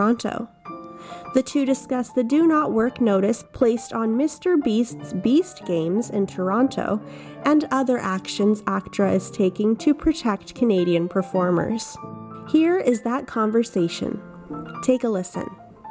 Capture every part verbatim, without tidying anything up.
Toronto. The two discuss the do not work notice placed on Mister Beast's Beast Games in Toronto and other actions ACTRA is taking to protect Canadian performers. Here is that conversation. Take a listen.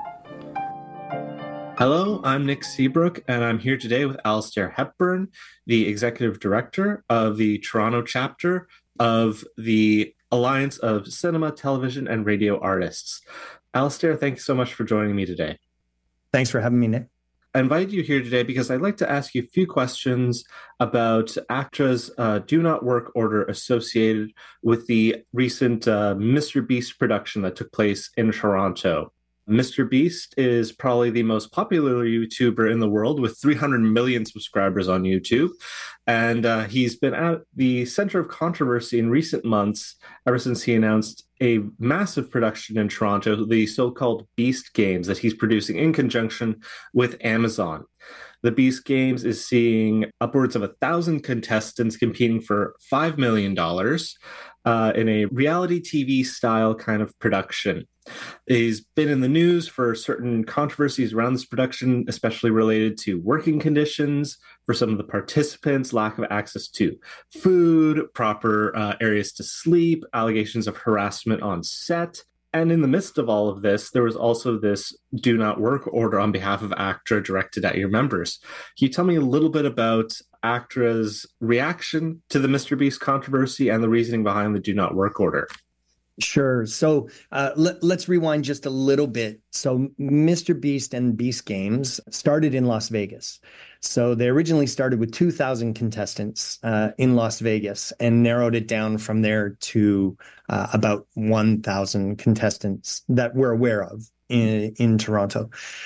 Hello, I'm Nick Seabrook, and I'm here today with Alastair Hepburn, the Executive Director of the Toronto chapter of the Alliance of Cinema, Television, and Radio Artists. Alastair, thank you so much for joining me today. Thanks for having me, Nick. I invited you here today because I'd like to ask you a few questions about ACTRA's uh, do not work order associated with the recent uh, Mister Beast production that took place in Toronto. Mister Beast is probably the most popular YouTuber in the world with three hundred million subscribers on YouTube. And uh, he's been at the center of controversy in recent months ever since he announced a massive production in Toronto, the so-called Beast Games, that he's producing in conjunction with Amazon. The Beast Games is seeing upwards of a thousand contestants competing for five million dollars uh, in a reality T V style kind of production. He's been in the news for certain controversies around this production, especially related to working conditions for some of the participants, lack of access to food, proper uh, areas to sleep, allegations of harassment on set. And in the midst of all of this, there was also this do not work order on behalf of ACTRA directed at your members. Can you tell me a little bit about ACTRA's reaction to the Mister Beast controversy and the reasoning behind the do not work order? Sure. So uh, let, let's rewind just a little bit. So Mister Beast and Beast Games started in Las Vegas. So they originally started with two thousand contestants uh, in Las Vegas and narrowed it down from there to uh, about one thousand contestants that we're aware of in, in Toronto.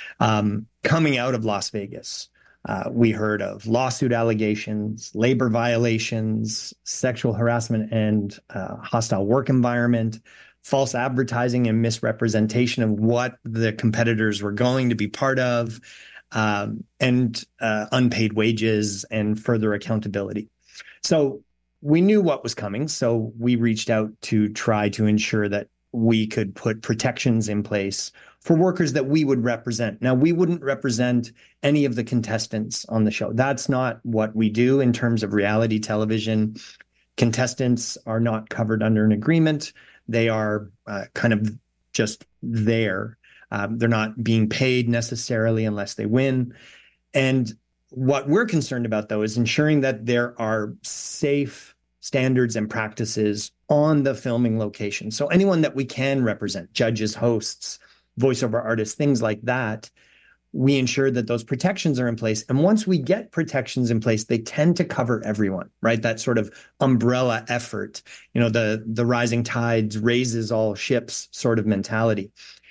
Um, coming out of Las Vegas, Uh, we heard of lawsuit allegations, labor violations, sexual harassment and uh, hostile work environment, false advertising and misrepresentation of what the competitors were going to be part of, um, and uh, unpaid wages and further accountability. So we knew what was coming. So we reached out to try to ensure that we could put protections in place for workers that we would represent. Now, we wouldn't represent any of the contestants on the show. That's not what we do in terms of reality television. Contestants are not covered under an agreement. They are uh, kind of just there. Um, they're not being paid necessarily unless they win. And what we're concerned about, though, is ensuring that there are safe standards and practices on the filming location. So anyone that we can represent, judges, hosts, voiceover artists, things like that, we ensure that those protections are in place. And once we get protections in place, they tend to cover everyone, right? That sort of umbrella effort, you know, the, the rising tides raises all ships sort of mentality.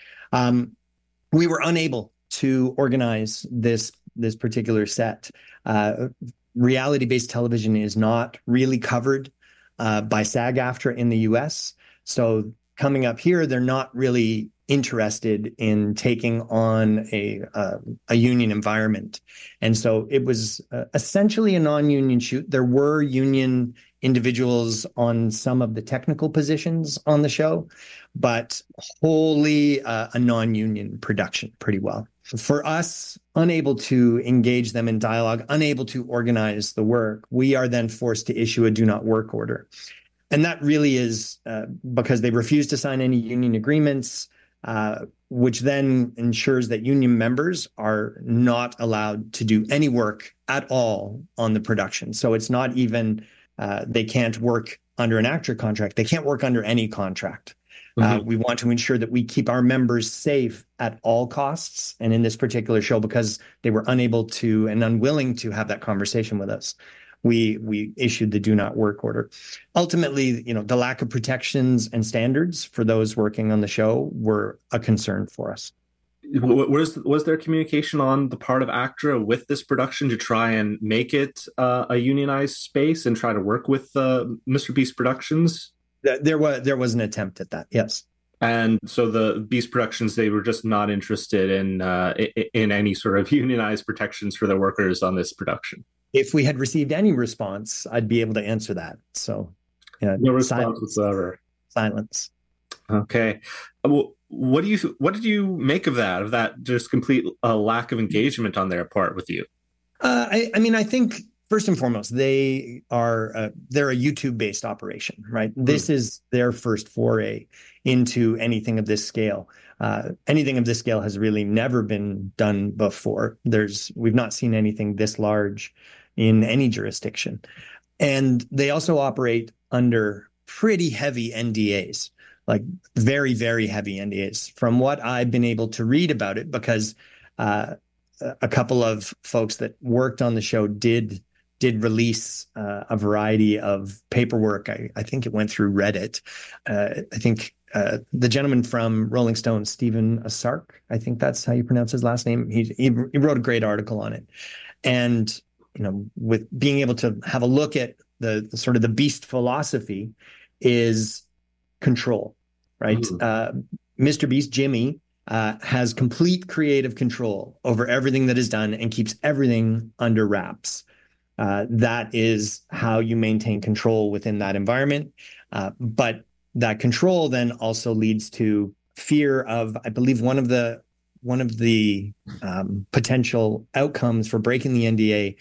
Um, we were unable to organize this, this particular set. Uh, reality-based television is not really covered uh, by SAG-AFTRA in the U S. So coming up here, they're not really interested in taking on a uh, a union environment. And so it was uh, essentially a non-union shoot. There were union individuals on some of the technical positions on the show, but wholly uh, a non-union production pretty well. For us, unable to engage them in dialogue, unable to organize the work, we are then forced to issue a do not work order. And that really is uh, because they refuse to sign any union agreements, Uh, which then ensures that union members are not allowed to do any work at all on the production. So it's not even, uh, they can't work under an ACTRA contract. They can't work under any contract. Mm-hmm. Uh, we want to ensure that we keep our members safe at all costs. And in this particular show, because they were unable to and unwilling to have that conversation with us, we we issued the do not work order. Ultimately, you know, the lack of protections and standards for those working on the show were a concern for us. Was was there communication on the part of ACTRA with this production to try and make it uh, a unionized space and try to work with uh, Mister Beast Productions? There was there was an attempt at that, yes. And so the Beast Productions, they were just not interested in uh, in any sort of unionized protections for the workers on this production. If we had received any response, I'd be able to answer that. So, you know, no response silence, whatsoever. Silence. Okay. Well, what do you what did you make of that? Of that just complete uh, lack of engagement on their part with you? Uh, I, I mean, I think first and foremost, they are uh, they're a YouTube-based operation, right? Mm. This is their first foray into anything of this scale. Uh, anything of this scale has really never been done before. There's we've not seen anything this large in any jurisdiction, and they also operate under pretty heavy N D As, like very, very heavy N D As. From what I've been able to read about it, because uh, a couple of folks that worked on the show did did release uh, a variety of paperwork. I, I think it went through Reddit. Uh, I think uh, the gentleman from Rolling Stone, Stephen Asark, I think that's how you pronounce his last name. He, he he wrote a great article on it, and you know, with being able to have a look at the, the sort of the beast philosophy is control, right? Mm-hmm. Uh, Mister Beast, Jimmy, uh, has complete creative control over everything that is done and keeps everything under wraps. Uh, that is how you maintain control within that environment. Uh, but that control then also leads to fear of, I believe, one of the one of the um, potential outcomes for breaking the N D A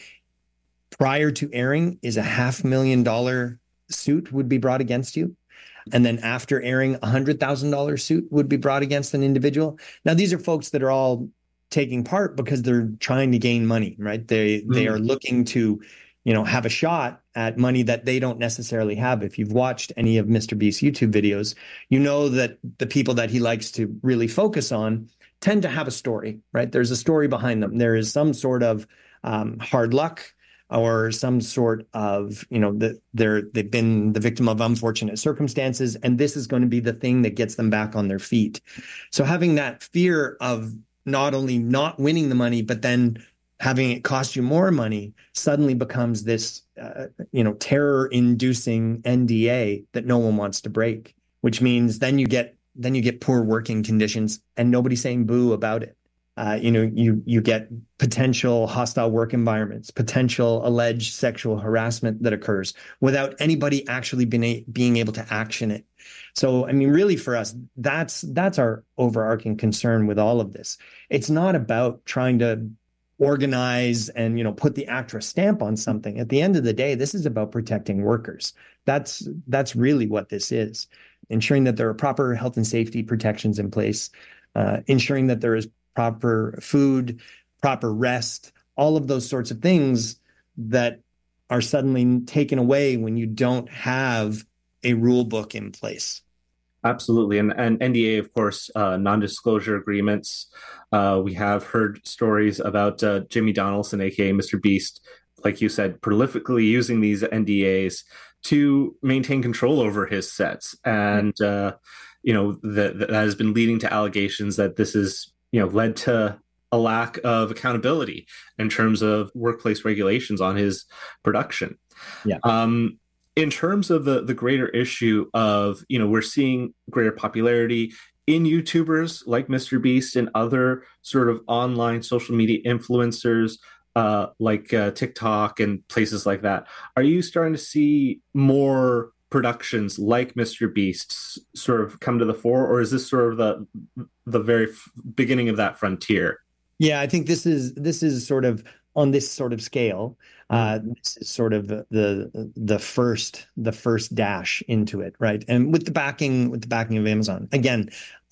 prior to airing is a half million dollar suit would be brought against you. And then after airing, a one hundred thousand dollars suit would be brought against an individual. Now, these are folks that are all taking part because they're trying to gain money, right? They mm. they are looking to, you know, have a shot at money that they don't necessarily have. If you've watched any of Mister Beast's YouTube videos, you know that the people that he likes to really focus on tend to have a story, right? There's a story behind them. There is some sort of um, hard luck, or some sort of, you know, that they're they've been the victim of unfortunate circumstances, and this is going to be the thing that gets them back on their feet. So having that fear of not only not winning the money, but then having it cost you more money suddenly becomes this, uh, you know, terror-inducing N D A that no one wants to break. Which means then you get then you get poor working conditions, and nobody's saying boo about it. Uh, you know, you you get potential hostile work environments, potential alleged sexual harassment that occurs without anybody actually being a, being able to action it. So, I mean, really, for us, that's that's our overarching concern with all of this. It's not about trying to organize and, you know, put the ACTRA stamp on something. At the end of the day, this is about protecting workers. That's that's really what this is. Ensuring that there are proper health and safety protections in place, uh, ensuring that there is proper food, proper rest, all of those sorts of things that are suddenly taken away when you don't have a rule book in place. Absolutely. And, and N D A, of course, uh, non-disclosure agreements. Uh, we have heard stories about uh, Jimmy Donaldson, a k a. Mister Beast, like you said, prolifically using these N D As to maintain control over his sets. And, uh, you know, that, that has been leading to allegations that this is, you know, led to a lack of accountability in terms of workplace regulations on his production. Yeah. Um, in terms of the the greater issue of, you know, we're seeing greater popularity in YouTubers like Mister Beast and other sort of online social media influencers uh, like uh, TikTok and places like that. Are you starting to see more productions like Mister Beast sort of come to the fore, or is this sort of the the very f- beginning of that frontier? Yeah, I think this is this is sort of on this sort of scale. Uh, this is sort of the the first the first dash into it, right? And with the backing with the backing of Amazon. Again,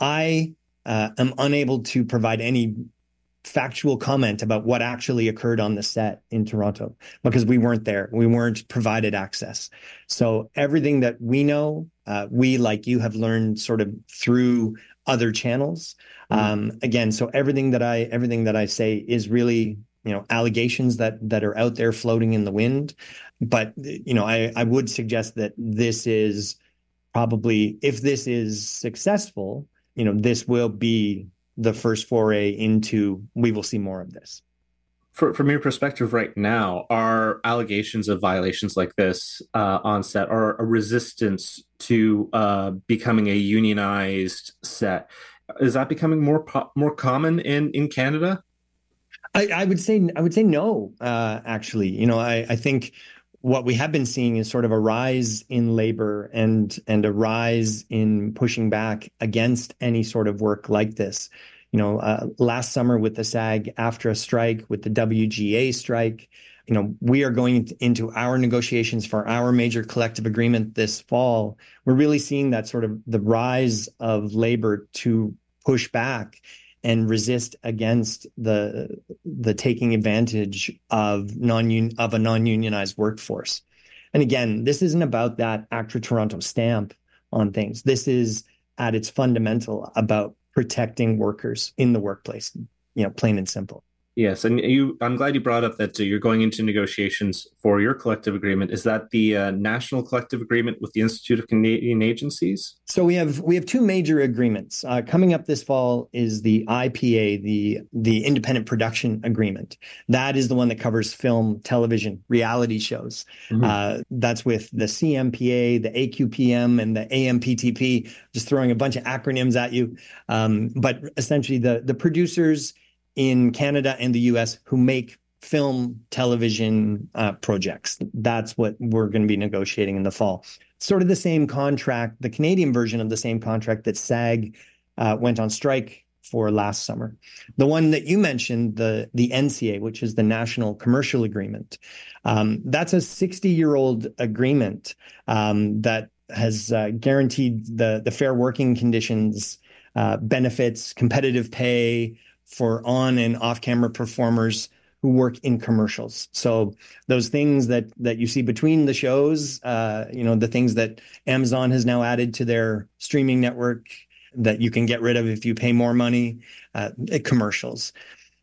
I uh, am unable to provide any factual comment about what actually occurred on the set in Toronto because we weren't there. We weren't provided access. So everything that we know, uh, we, like you, have learned sort of through other channels. Um, again, so everything that I everything that I say is really, you know, allegations that that are out there floating in the wind. But, you know, I, I would suggest that this is probably, if this is successful, you know, this will be the first foray into, we will see more of this. For, from your perspective right now, are allegations of violations like this uh, on set, or a resistance to uh, becoming a unionized set, is that becoming more po- more common in, in Canada? I, I would say I would say no. Uh, actually, you know, I, I think what we have been seeing is sort of a rise in labor and and a rise in pushing back against any sort of work like this. You know, uh, last summer with the SAG-AFTRA strike, with the W G A strike, you know, we are going into our negotiations for our major collective agreement this fall. We're really seeing that sort of the rise of labor to push back and resist against the the taking advantage of non of a non-unionized workforce. And again, this isn't about that ACTRA Toronto stamp on things. This is at its fundamental about protecting workers in the workplace, you know, plain and simple. Yes, and you. I'm glad you brought up that uh, you're going into negotiations for your collective agreement. Is that the uh, national collective agreement with the Institute of Canadian Agencies? So we have we have two major agreements uh, coming up this fall. Is the I P A, the the Independent Production Agreement? That is the one that covers film, television, reality shows. Mm-hmm. Uh, that's with the C M P A, the A Q P M, and the A M P T P. Just throwing a bunch of acronyms at you, um, but essentially the the producers in Canada and the U S who make film, television uh, projects. That's what we're going to be negotiating in the fall. Sort of the same contract, the Canadian version of the same contract that SAG uh, went on strike for last summer. The one that you mentioned, the the N C A, which is the National Commercial Agreement, um, that's a sixty-year-old agreement um, that has uh, guaranteed the, the fair working conditions, uh, benefits, competitive pay, for on and off-camera performers who work in commercials. So those things that that you see between the shows, uh, you know, the things that Amazon has now added to their streaming network that you can get rid of if you pay more money, uh, commercials.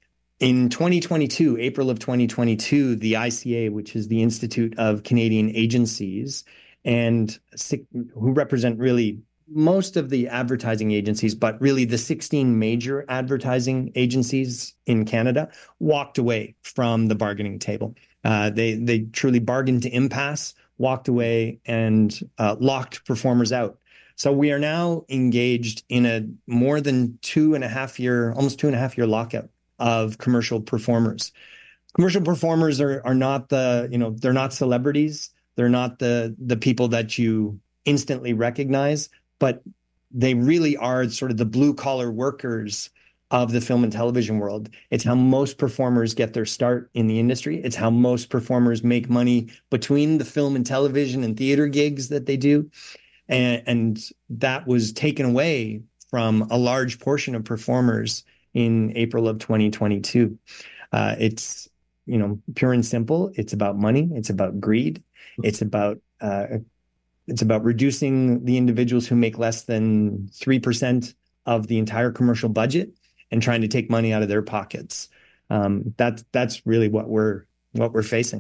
In twenty twenty-two, April of twenty twenty-two, the I C A, which is the Institute of Canadian Agencies, and who represent really most of the advertising agencies, but really the sixteen major advertising agencies in Canada, walked away from the bargaining table. Uh, they they truly bargained to impasse, walked away, and uh, locked performers out. So we are now engaged in a more than two and a half year, almost two and a half year lockout of commercial performers. Commercial performers are are not the, you know, they're not celebrities. They're not the the people that you instantly recognize, but they really are sort of the blue collar workers of the film and television world. It's how most performers get their start in the industry. It's how most performers make money between the film and television and theater gigs that they do. And, and that was taken away from a large portion of performers in April of twenty twenty-two. Uh, it's, you know, pure and simple. It's about money. It's about greed. It's about uh, It's about reducing the individuals who make less than three percent of the entire commercial budget and trying to take money out of their pockets. Um, that's that's really what we're what we're facing.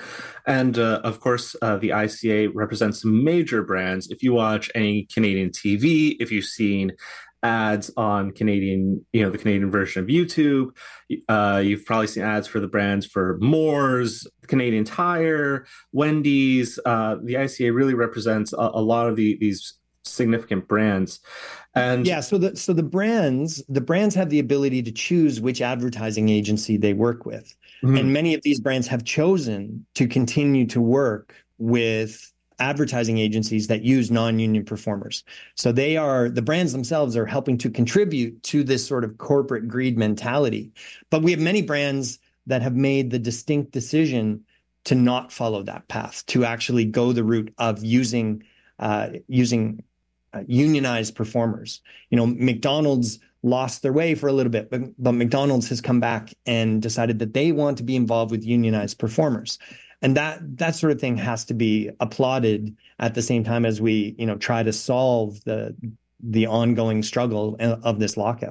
And uh, of course, uh, the I C A represents some major brands. If you watch any Canadian T V, if you've seen ads on Canadian, you know, the Canadian version of YouTube, uh, you've probably seen ads for the brands for Moore's, Canadian Tire, Wendy's. Uh, the I C A really represents a, a lot of the, these significant brands. And yeah, so the so the brands the brands have the ability to choose which advertising agency they work with. Mm-hmm. And many of these brands have chosen to continue to work with advertising agencies that use non-union performers. So they are, the brands themselves are helping to contribute to this sort of corporate greed mentality. But we have many brands that have made the distinct decision to not follow that path, to actually go the route of using uh, using uh, unionized performers. You know, McDonald's lost their way for a little bit, but, but McDonald's has come back and decided that they want to be involved with unionized performers. And that that sort of thing has to be applauded at the same time as we, you know, try to solve the the ongoing struggle of this lockout.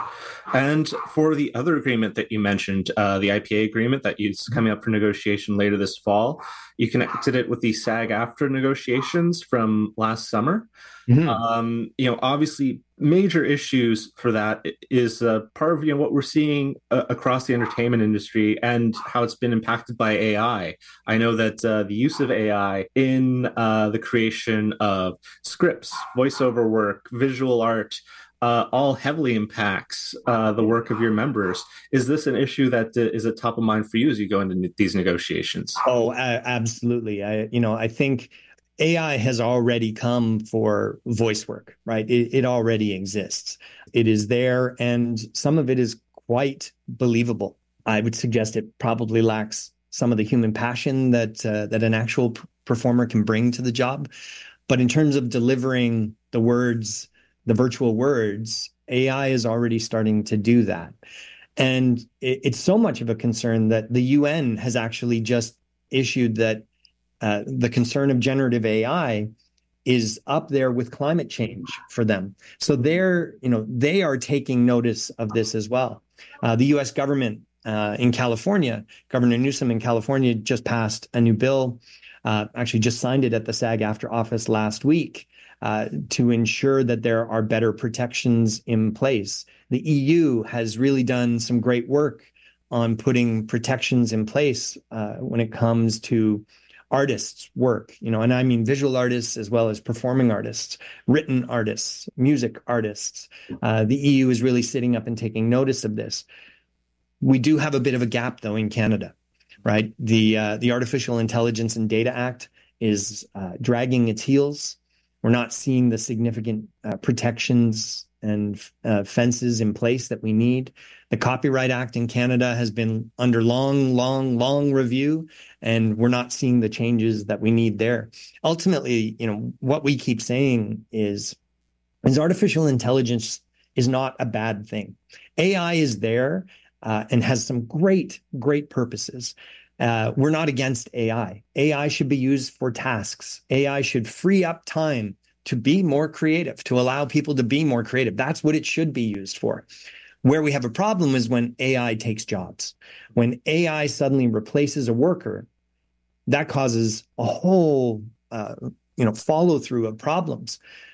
And for the other agreement that you mentioned, uh, the I P A agreement that is coming up for negotiation later this fall, you connected it with the SAG-AFTRA negotiations from last summer. Mm-hmm. Um, you know, obviously, major issues for that is uh, part of you know what we're seeing uh, across the entertainment industry and how it's been impacted by A I. I know that uh, the use of A I in uh, the creation of scripts, voiceover work, visual art, uh, all heavily impacts uh, the work of your members. Is this an issue that uh, is at top of mind for you as you go into these negotiations? Oh, a- absolutely. I, you know, I think A I has already come for voice work, right? It, it already exists. It is there, and some of it is quite believable. I would suggest it probably lacks some of the human passion that uh, that an actual p- performer can bring to the job. But in terms of delivering the words, the virtual words, A I is already starting to do that. And it, it's so much of a concern that the U N has actually just issued that uh, the concern of generative A I is up there with climate change for them. So they're, you know, they are taking notice of this as well. Uh, the U S government uh, in California, Governor Newsom in California just passed a new bill, uh, actually just signed it at the SAG-AFTRA office last week uh, to ensure that there are better protections in place. The E U has really done some great work on putting protections in place uh, when it comes to artists' work, you know, and I mean visual artists as well as performing artists, written artists, music artists. Uh, the E U is really sitting up and taking notice of this. We do have a bit of a gap, though, in Canada, right? The uh, the Artificial Intelligence and Data Act is uh, dragging its heels. We're not seeing the significant uh, protections and uh, fences in place that we need. The Copyright Act in Canada has been under long, long, long review, and we're not seeing the changes that we need there. Ultimately, you know, what we keep saying is, is artificial intelligence is not a bad thing. A I is there uh, and has some great, great purposes. Uh, we're not against A I. A I should be used for tasks. A I should free up time to be more creative, to allow people to be more creative. That's what it should be used for. Where we have a problem is when A I takes jobs. When A I suddenly replaces a worker, that causes a whole uh, you know, follow through of problems.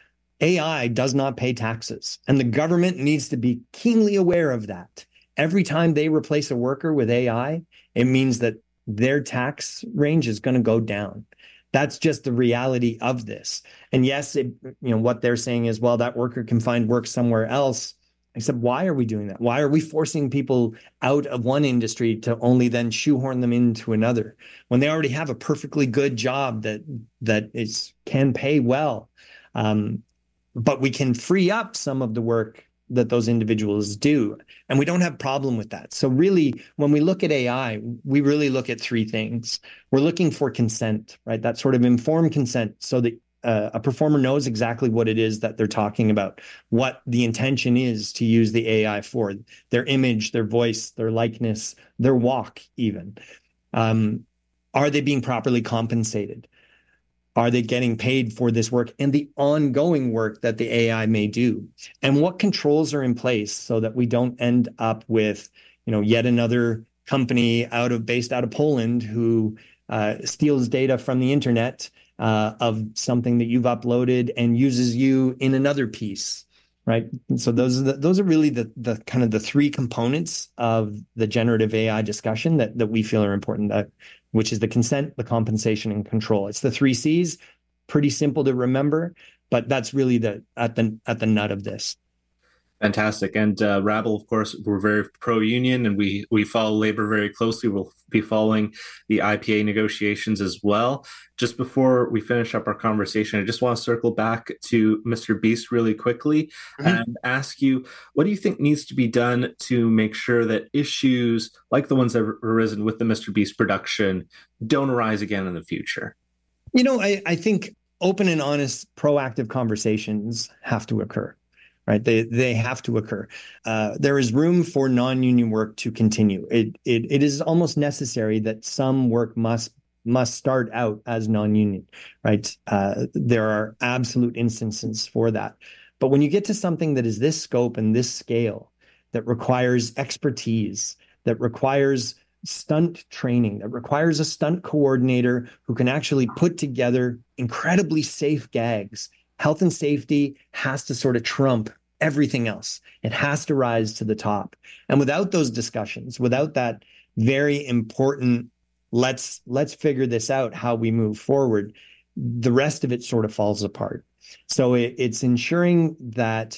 A I does not pay taxes, and the government needs to be keenly aware of that. Every time they replace a worker with A I, it means that their tax range is going to go down. That's just the reality of this. And yes, it, you know, what they're saying is, well, that worker can find work somewhere else. Except, why are we doing that? Why are we forcing people out of one industry to only then shoehorn them into another when they already have a perfectly good job that that is can pay well? Um, but we can free up some of the work that those individuals do, and we don't have a problem with that. So really, when we look at A I, we really look at three things. We're looking for consent, right? That sort of informed consent, so that uh, a performer knows exactly what it is that they're talking about, what the intention is to use the A I for, their image, their voice, their likeness, their walk even. Um, are they being properly compensated? Are they getting paid for this work and the ongoing work that the A I may do? And what controls are in place so that we don't end up with, you know, yet another company out of based out of Poland who uh, steals data from the internet uh, of something that you've uploaded and uses you in another piece, right? And so those are the, those are really the the kind of the three components of the generative A I discussion that that we feel are important. That which is the consent, the compensation, and control. It's the three C's. Pretty simple to remember, but that's really the at the at the nut of this. Fantastic. And uh, Rabble, of course, we're very pro-union, and we we follow labor very closely. We'll be following the I P A negotiations as well. Just before we finish up our conversation, I just want to circle back to Mister Beast really quickly mm-hmm. and ask you, what do you think needs to be done to make sure that issues like the ones that have arisen with the Mister Beast production don't arise again in the future? You know, I, I think open and honest, proactive conversations have to occur. Right, they they have to occur. Uh, there is room for non-union work to continue. It it it is almost necessary that some work must must start out as non-union. Right, uh, there are absolute instances for that. But when you get to something that is this scope and this scale, that requires expertise, that requires stunt training, that requires a stunt coordinator who can actually put together incredibly safe gags. Health and safety has to sort of trump everything else. It has to rise to the top. And without those discussions, without that very important, let's let's figure this out, how we move forward, the rest of it sort of falls apart. So it, it's ensuring that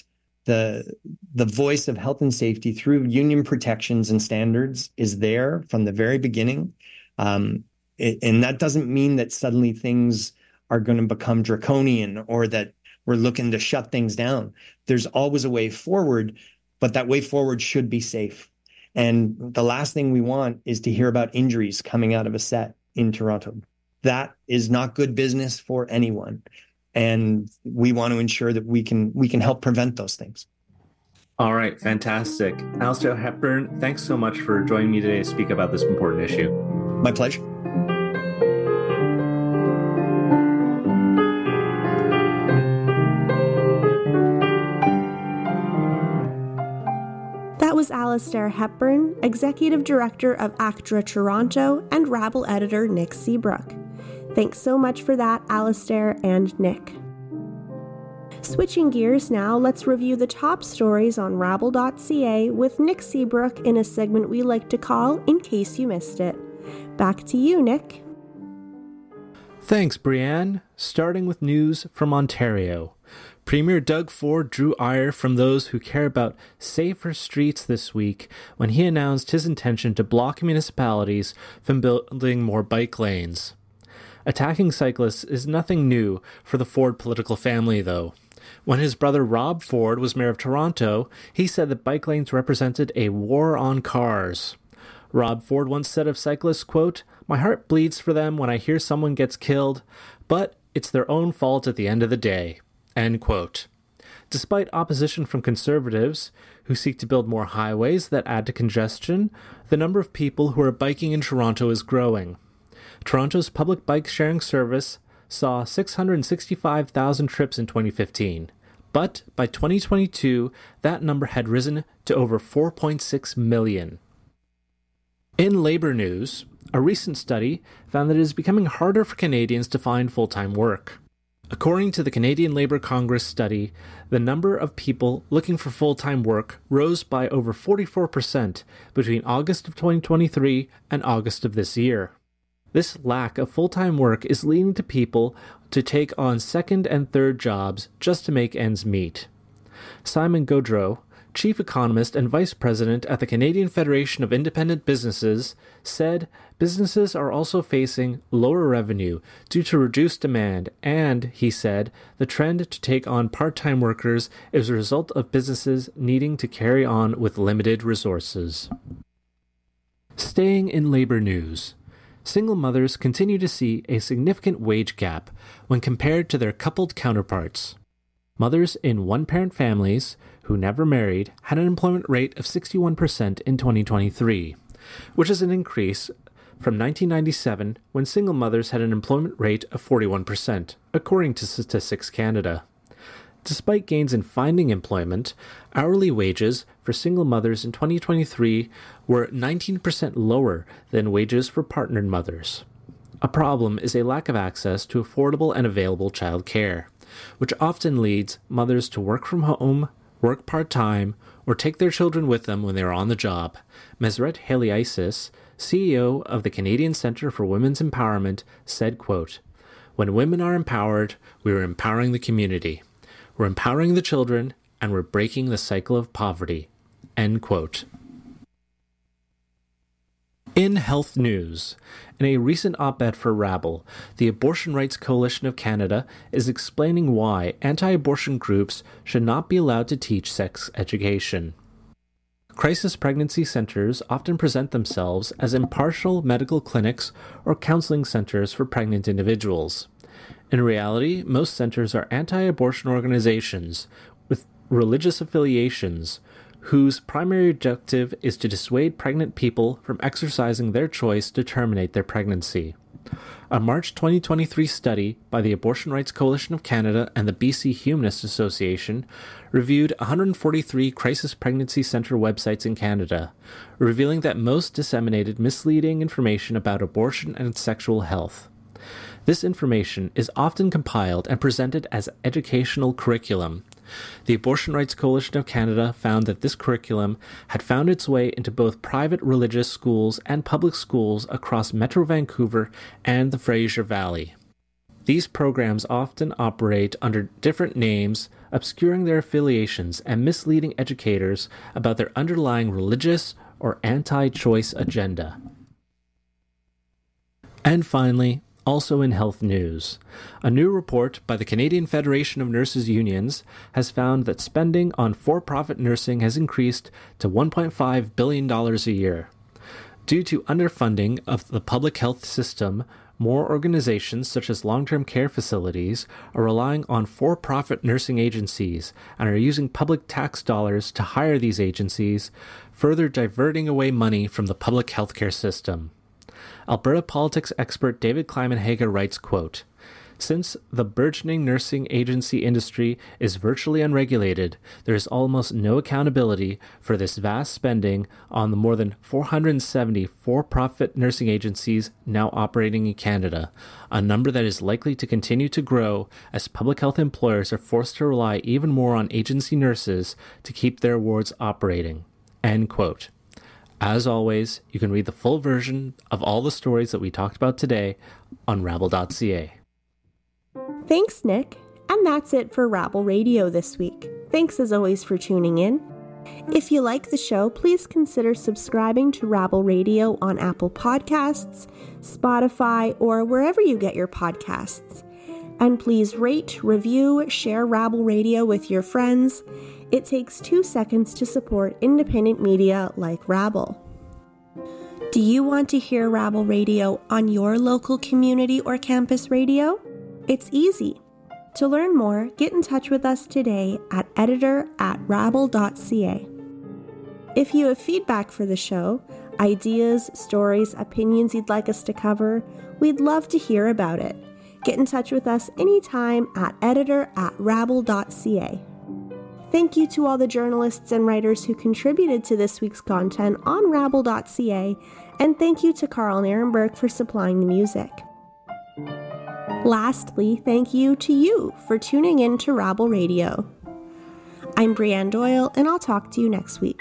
the the voice of health and safety through union protections and standards is there from the very beginning. Um, it, and that doesn't mean that suddenly things are going to become draconian or that we're looking to shut things down. There's always a way forward, but that way forward should be safe. And the last thing we want is to hear about injuries coming out of a set in Toronto. That is not good business for anyone. And we want to ensure that we can we can help prevent those things. All right, fantastic. Alastair Hepburn, thanks so much for joining me today to speak about this important issue. My pleasure. That was Alastair Hepburn, Executive Director of ACTRA Toronto, and Rabble editor Nick Seabrook. Thanks so much for that, Alastair and Nick. Switching gears now, let's review the top stories on rabble dot c a with Nick Seabrook in a segment we like to call In Case You Missed It. Back to you, Nick. Thanks, Brianne. Starting with news from Ontario. Premier Doug Ford drew ire from those who care about safer streets this week when he announced his intention to block municipalities from building more bike lanes. Attacking cyclists is nothing new for the Ford political family, though. When his brother Rob Ford was mayor of Toronto, he said that bike lanes represented a war on cars. Rob Ford once said of cyclists, quote, "My heart bleeds for them when I hear someone gets killed, but it's their own fault at the end of the day." End quote. Despite opposition from conservatives, who seek to build more highways that add to congestion, the number of people who are biking in Toronto is growing. Toronto's public bike-sharing service saw six hundred sixty-five thousand trips in twenty fifteen, but by twenty twenty-two, that number had risen to over four point six million. In labor news, a recent study found that it is becoming harder for Canadians to find full-time work. According to the Canadian Labour Congress study, the number of people looking for full-time work rose by over forty-four percent between August of twenty twenty-three and August of this year. This lack of full-time work is leading to people to take on second and third jobs just to make ends meet. Simon Gaudreau, chief economist and vice president at the Canadian Federation of Independent Businesses, said businesses are also facing lower revenue due to reduced demand, and, he said, the trend to take on part-time workers is a result of businesses needing to carry on with limited resources. Staying in labor news. Single mothers continue to see a significant wage gap when compared to their coupled counterparts. Mothers in one-parent families who never married had an employment rate of sixty-one percent in twenty twenty-three, which is an increase from nineteen ninety-seven when single mothers had an employment rate of forty-one percent, according to Statistics Canada. Despite gains in finding employment, hourly wages for single mothers in twenty twenty-three were nineteen percent lower than wages for partnered mothers. A problem is a lack of access to affordable and available child care, which often leads mothers to work from home, work part-time, or take their children with them when they are on the job. Meseret Heliaisis, C E O of the Canadian Centre for Women's Empowerment, said, quote, "When women are empowered, we are empowering the community. We're empowering the children, and we're breaking the cycle of poverty." End quote. In health news, in a recent op-ed for Rabble, the Abortion Rights Coalition of Canada is explaining why anti-abortion groups should not be allowed to teach sex education. Crisis pregnancy centers often present themselves as impartial medical clinics or counseling centers for pregnant individuals. In reality, most centers are anti-abortion organizations with religious affiliations whose primary objective is to dissuade pregnant people from exercising their choice to terminate their pregnancy. A March twenty twenty-three study by the Abortion Rights Coalition of Canada and the B C Humanist Association reviewed one hundred forty-three crisis pregnancy center websites in Canada, revealing that most disseminated misleading information about abortion and sexual health. This information is often compiled and presented as educational curriculum. The Abortion Rights Coalition of Canada found that this curriculum had found its way into both private religious schools and public schools across Metro Vancouver and the Fraser Valley. These programs often operate under different names, obscuring their affiliations and misleading educators about their underlying religious or anti-choice agenda. And finally, also in health news, a new report by the Canadian Federation of Nurses Unions has found that spending on for-profit nursing has increased to one point five billion dollars a year. Due to underfunding of the public health system, more organizations such as long-term care facilities are relying on for-profit nursing agencies and are using public tax dollars to hire these agencies, further diverting away money from the public healthcare system. Alberta politics expert David Klimenhager writes, quote, "Since the burgeoning nursing agency industry is virtually unregulated, there is almost no accountability for this vast spending on the more than four hundred seventy for-profit nursing agencies now operating in Canada, a number that is likely to continue to grow as public health employers are forced to rely even more on agency nurses to keep their wards operating." End quote. As always, you can read the full version of all the stories that we talked about today on rabble dot c a. Thanks, Nick. And that's it for Rabble Radio this week. Thanks as always for tuning in. If you like the show, please consider subscribing to Rabble Radio on Apple Podcasts, Spotify, or wherever you get your podcasts. And please rate, review, share Rabble Radio with your friends. It takes two seconds to support independent media like Rabble. Do you want to hear Rabble Radio on your local community or campus radio? It's easy. To learn more, get in touch with us today at editor at rabble dot c a. If you have feedback for the show, ideas, stories, opinions you'd like us to cover, we'd love to hear about it. Get in touch with us anytime at editor at rabble dot c a. Thank you to all the journalists and writers who contributed to this week's content on rabble dot c a, and thank you to Carl Nierenberg for supplying the music. Lastly, thank you to you for tuning in to Rabble Radio. I'm Brianne Doyle, and I'll talk to you next week.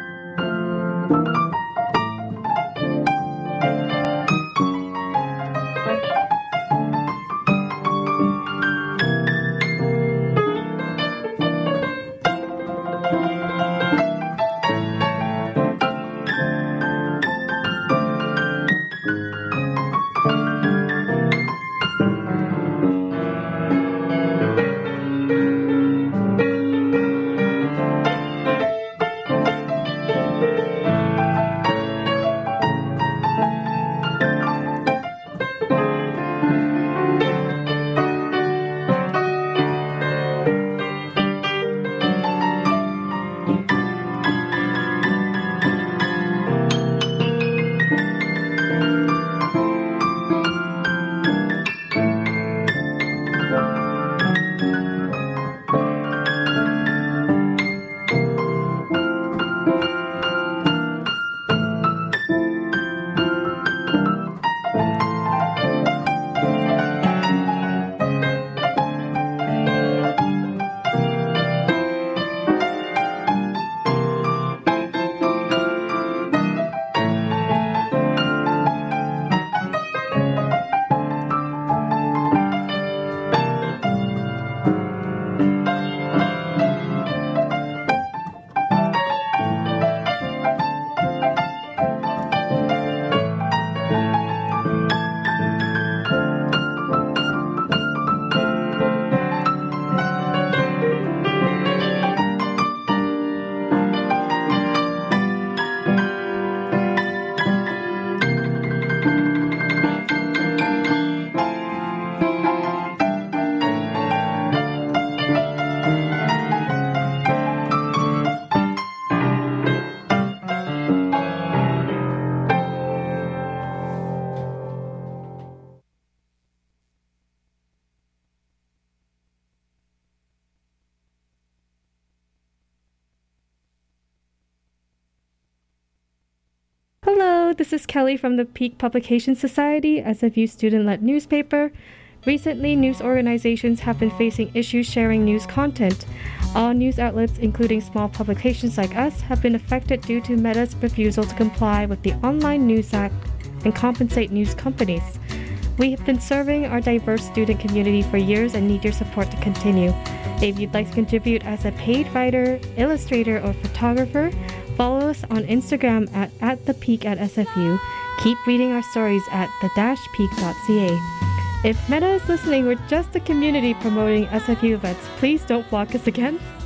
Hello, this is Kelly from the Peak Publication Society, S F U student-led newspaper. Recently, news organizations have been facing issues sharing news content. All news outlets, including small publications like us, have been affected due to Meta's refusal to comply with the Online News Act and compensate news companies. We have been serving our diverse student community for years and need your support to continue. If you'd like to contribute as a paid writer, illustrator, or photographer, follow us on Instagram at, at the peak at S F U. Keep reading our stories at the dash peak dot c a. If Meta is listening, we're just a community promoting S F U events. Please don't block us again.